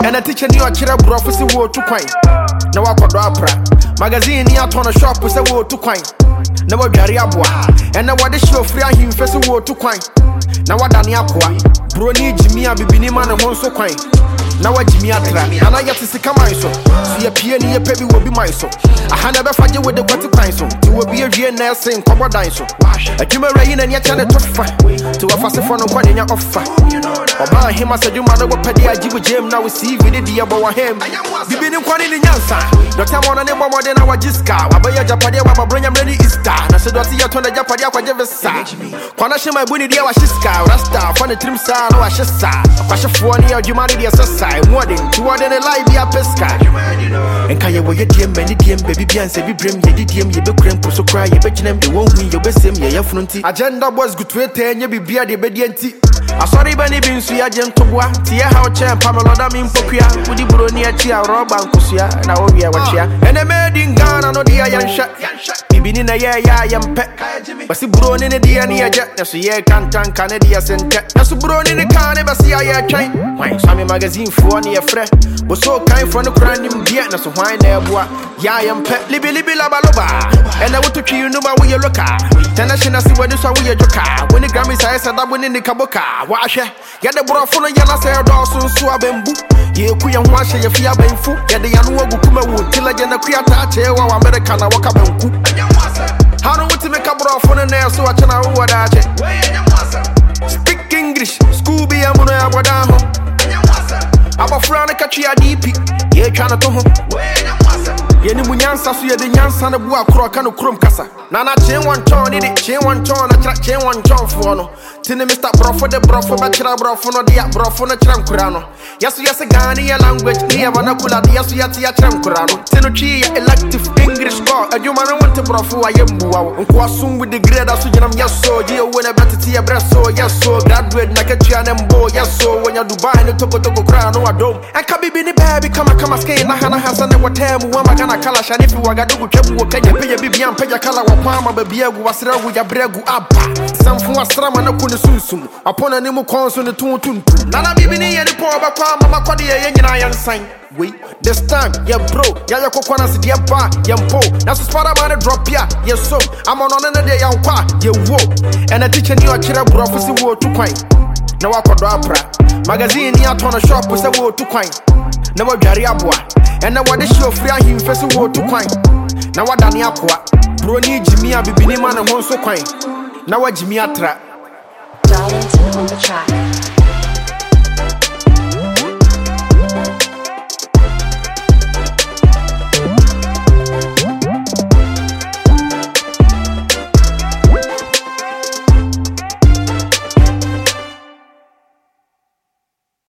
And a teacher knew a chira prophecy war to quine. Now I could opera. Magazine near ton of shop was a war to quine. Now I carry up and now what the show free him first war to quine. Now what Daniaqua, Brony Jimmy, I be man and one so quine. Now what Jimmy Atra, and I get to see come my so. See a peony, a baby will be my so. I never fight you with the water pine so. You will be a GNL saying, come on, dine so. A Jimmy Rain and yet a tough fight to a fast phone one in your offer. Or buy him as a human over Paddy, I give a gem now we see with the dear boy him. Be been in one in the Yansa. The time on a name more than our Jiska. I buy a Japadia, my brain, I'm ready is star. I said, I see you turn the Japadia, whatever side. Quanashi, my bunny, dear, was Shiska, Rasta, funny trim star, no, I should say. I should for any of humanity assassin. More than 2 than a live be a pesca. And can you wear your DM, many DM, baby, Bianca, be brim, you DM, you be cramp, so cry, you bet them, you won't win your best same, your fronty. Agenda was good to attend, you be beer, the bedianti. I saw the Benny Bean, so I jumped to one, Tia, how champ, Pamela, mean Popia, with the Brunia, Tia, Rob, and Kusia, and I will be a watch here. And a made in Ghana, no dear young shot. Been in a year, young pet. But see, Bruin in a dear near jet, that's a year can't Canada sent. That's a Bruin in the car, never see a train. Why, Sammy magazine for near friend. Was so kind for the crime, dear, that's a wine there, boy. Yeah, young pet, Libby Labaloba. And I want to kill you no matter where you look at. Tenation, I see what this one with your joker. When the Grammys, I said that winning the Kaboka. Wash it. Get the bro full of yellow hair, Dawson, so I've been boot. You couldn't wash your fear, been food. Get the young woman till I get a creator, while American, I walk up and cook. How do we make a bro for the nail so I can know what I speak English, school be a money about home. I'm a friend of Kachi DP, you're trying to home. Yenny Munyansa, so you're the Yansan of Buakro, Chrome Cassa. Nana chain one ton, chain one ton, a track chain one ton for no. Tinny Mr. Bro for the bro for Bachelor Bro for no dia bro for no Tramcurano. Yes, yes, a Ghana language, near Vanacula, yes, yes, Tramcurano. Tenochi, elective English score, and you man want to bro for I am Bua, and Quasum with the grade of Sujam, yes, so you win a better tea, breast, so yes, so graduate Nakachian and Bo, yes, so when you're Dubai and Toko Crown, no, I don't. And Kabi Bini Baby, come a skin, Nahana Hassan, and what time, Wamagana Kalash, and if you are going to go, can you pay a baby and pay a color of Palma, baby, was there with your bregu up. Some from a strum and a Kunisum, upon a new console, the Tuntun. Nana Bibini and the poor Mama Quadi, and I sign. Wait, this time, yeah, bro, yeah, coconuts, dear bar, yeah, po. That's a spot about a drop, yeah, yes, so I'm on another day, I'll qua, yeah, whoa. And a teacher knew a chira prophecy war to quine. Now I could opera. Magazine near ton of shop was a war to quine. Now I carry up and now what the show free him first war to quine. Now what Daniaqua, Brony Jimmy, I be man and one so quine. Now what Jimmy Atra. Darlington on the track.